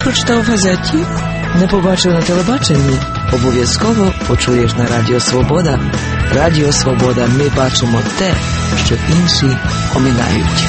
прочитав в газеті, не побачив на телебаченні, обов'язково почуєш на Радіо Свобода. Радіо Свобода, ми бачимо те, що інші оминають.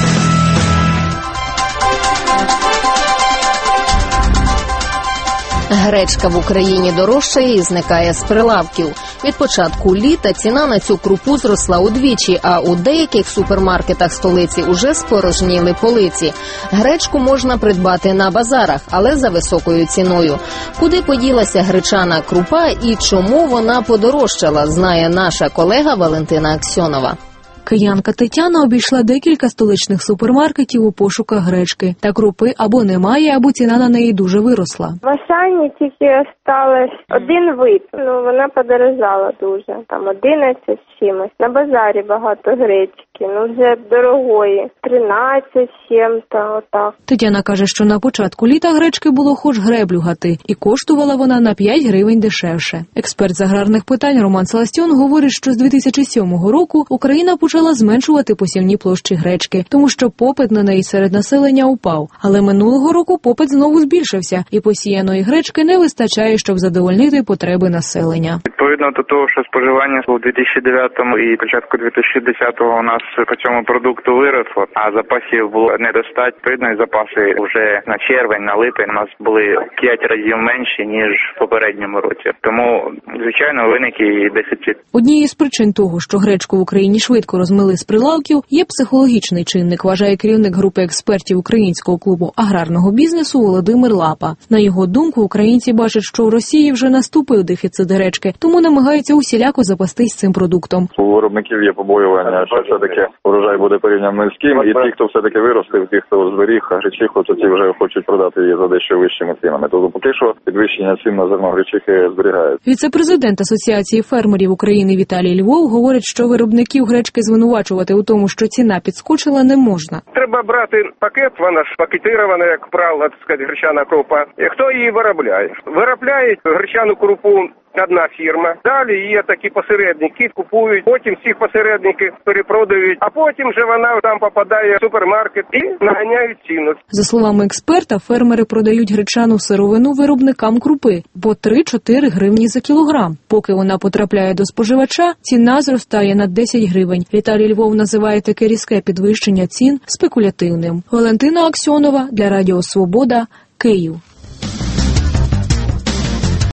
Гречка в Україні дорожчає і зникає з прилавків. Від початку літа ціна на цю крупу зросла удвічі, а у деяких супермаркетах столиці уже спорожніли полиці. Гречку можна придбати на базарах, але за високою ціною. Куди поділася гречана крупа і чому вона подорожчала, знає наша колега Валентина Аксьонова. Киянка Тетяна обійшла декілька столичних супермаркетів у пошуках гречки. Та крупи або немає, або ціна на неї дуже виросла. В Ашані тільки осталось один вид, вона подорожала дуже, там 11 з чимось. На базарі багато гречки, вже дорогої, 13, чим-то, отак. Тетяна каже, що на початку літа гречки було хоч греблю гати, і коштувала вона на 5 гривень дешевше. Експерт з аграрних питань Роман Саластьон говорить, що з 2007 року Україна почала зменшувати посівні площі гречки, тому що попит на неї серед населення упав. Але минулого року попит знову збільшився, і посіяної гречки не вистачає, щоб задовольнити потреби населення. Відповідно до того, що споживання у 2009-му і початку 2010-го у нас по цьому продукту виросло, а запасів було недостатньо. Відповідно, запаси вже на червень, на липень у нас були 5 разів менші, ніж в попередньому році. Тому, звичайно, виник і дефіцит. Однією з причин того, що гречку в Україні швидко розмили з прилавків, є психологічний чинник, вважає керівник групи експертів Українського клубу аграрного бізнесу Володимир Лапа. На його думку, українці бачать, що в Росії вже наступив дефіцит гречки, тому намагаються усіляко запастись цим продуктом. У виробників є побоювання, що все-таки урожай буде порівняно низьким, і ті, хто все-таки виростив, ті, хто зберіг гречиху, то ті вже хочуть продати її за дещо вищими цінами. Тобто поки що підвищення цін на зерно гречихи зберігають. Віце-президент Асоціації фермерів України Віталій Львов говорить, що виробників гречки звинувачувати у тому, що ціна підскочила, не можна. Треба брати пакет, вона ж пакетирована, як правило, так сказати, гречана крупа. І хто її виробляє? Виробляє гречану крупу одна фірма. Далі є такі посередники, купують, потім всіх посередників перепродають, а потім вже вона там попадає в супермаркет і наганяють ціну. За словами експерта, фермери продають гречану сировину виробникам крупи по 3-4 гривні за кілограм. Поки вона потрапляє до споживача, ціна зростає на 10 гривень. Віталій Львов називає таке різке підвищення цін спекулятивним. Валентина Аксьонова для Радіо Свобода, Київ.